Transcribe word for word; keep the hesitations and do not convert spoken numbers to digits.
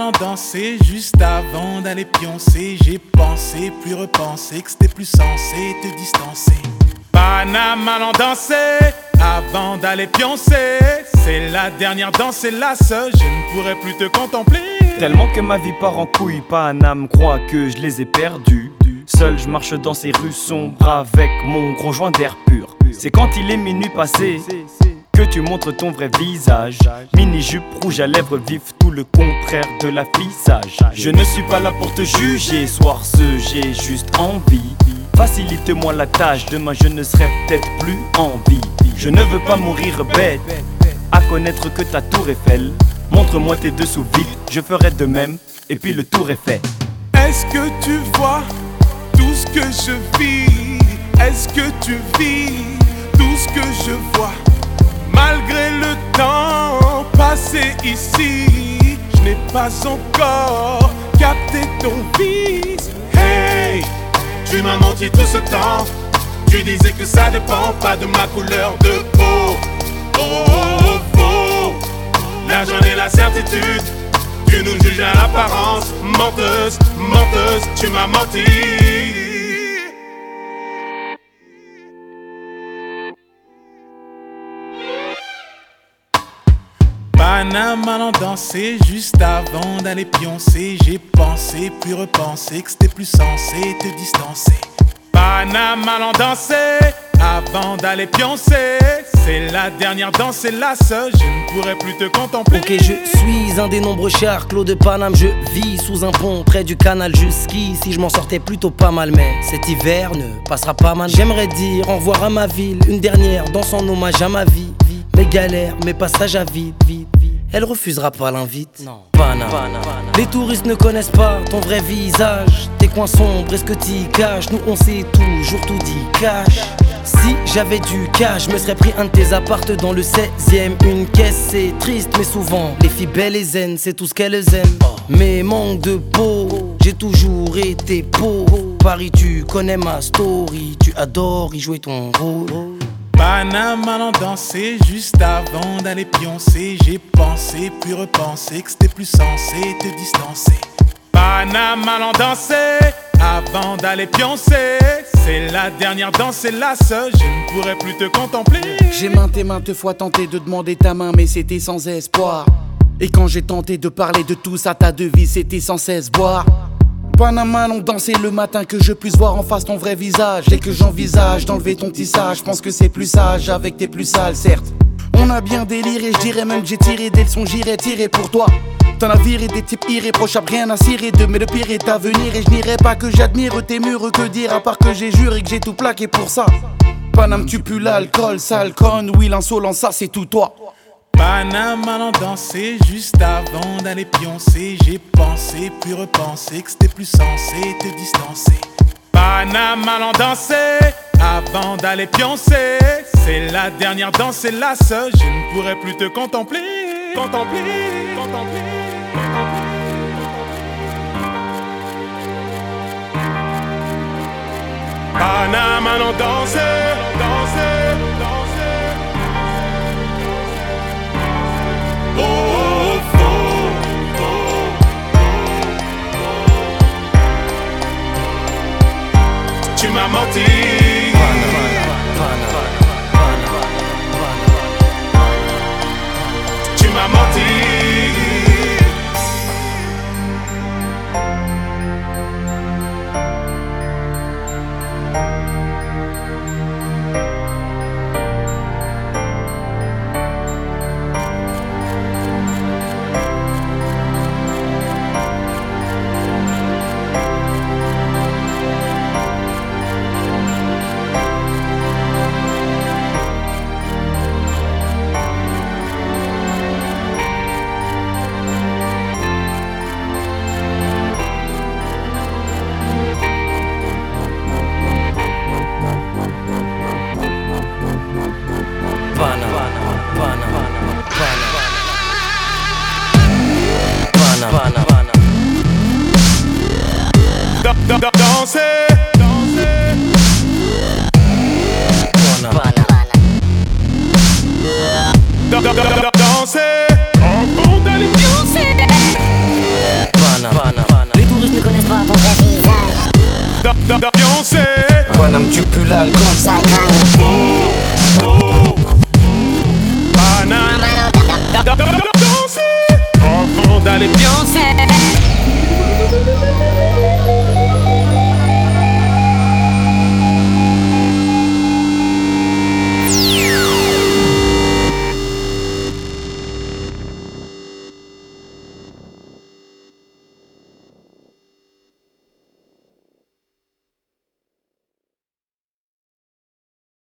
allant danser, juste avant d'aller pioncer, j'ai pensé, puis repensé que c'était plus sensé te distancer. Paname allant danser, avant d'aller pioncer, c'est la dernière danse, c'est la seule, je ne pourrai plus te contempler. Tellement que ma vie part en couille, Paname croit que je les ai perdus. Seul je marche dans ces rues sombres avec mon gros joint d'air pur. C'est quand il est minuit passé que tu montres ton vrai visage. Mini-jupe rouge à lèvres vives, tout le contraire de l'affichage. Je ne suis pas là pour te juger, soir ce j'ai juste envie. Facilite-moi la tâche, demain je ne serai peut-être plus en vie. Je ne veux pas mourir bête, à connaître que ta tour Eiffel. Montre-moi tes dessous vite, je ferai de même, et puis le tour est fait. Est-ce que tu vois tout ce que je vis? Est-ce que tu vis tout ce que je vois? Malgré le temps passé ici, je n'ai pas encore capté ton vice. Hey, tu m'as menti tout ce temps. Tu disais que ça dépend pas de ma couleur de peau. Oh, oh, oh, faux. Là j'en ai la certitude. Tu nous juges à l'apparence. Menteuse, menteuse, tu m'as menti. Paname allant danser, juste avant d'aller pioncer, j'ai pensé, puis repensé que c'était plus sensé te distancer. Paname allant danser, avant d'aller pioncer, c'est la dernière danse, c'est la seule, je ne pourrai plus te contempler. Ok, je suis un des nombreux chars, Clos de Paname, je vis sous un pont près du canal. Jusqu'ici, je m'en sortais plutôt pas mal, mais cet hiver ne passera pas mal. J'aimerais dire au revoir à ma ville, une dernière danse en hommage à ma vie. Mes galères, mes passages à vide, vide, vide. Elle refusera pas l'invite. Non. Paname. Paname. Les touristes ne connaissent pas ton vrai visage. Tes coins sombres, est-ce que t'y caches? Nous on sait toujours tout dit cash. Si j'avais du cash, je me serais pris un de tes appartes dans le seizième. Une caisse, c'est triste, mais souvent les filles belles et zen, c'est tout ce qu'elles aiment. Mais manque de peau, j'ai toujours été pauvre. Paris, tu connais ma story, tu adores y jouer ton rôle. Paname allant danser, juste avant d'aller pioncer, j'ai pensé, puis repensé que c'était plus sensé te distancer. Paname allant danser, avant d'aller pioncer, c'est la dernière danse, c'est la seule, je ne pourrai plus te contempler. J'ai maintes et maintes fois tenté de demander ta main, mais c'était sans espoir. Et quand j'ai tenté de parler de tout ça, ta devise c'était sans cesse boire. Paname allons danser le matin, que je puisse voir en face ton vrai visage. Dès que j'envisage d'enlever ton tissage, je pense que c'est plus sage avec tes plus sales, certes. On a bien déliré, je dirais même que j'ai tiré des leçons, j'irai tirer pour toi. T'en as viré des types irréprochables, rien à cirer d'eux, mais le pire est à venir. Et je n'irai pas que j'admire tes murs, que dire à part que j'ai juré que j'ai tout plaqué pour ça. Paname tu pues l'alcool, sale conne, oui l'insolence, ça c'est tout toi. Paname allant danser, juste avant d'aller pioncer, j'ai pensé, puis repensé que c'était plus sensé te distancer. Paname allant danser, avant d'aller pioncer, c'est la dernière danse, c'est la seule, je ne pourrai plus te contempler. Contempler, contempler. Paname allant danser, danser, danser. Oh, oh, oh, oh, oh. Tu m'as menti. Tu m'as menti. Danser, danser, danser, en fond d'aller danser. Paname, tu pues l'alcool. Ça craint. Paname, danser avant d'aller bien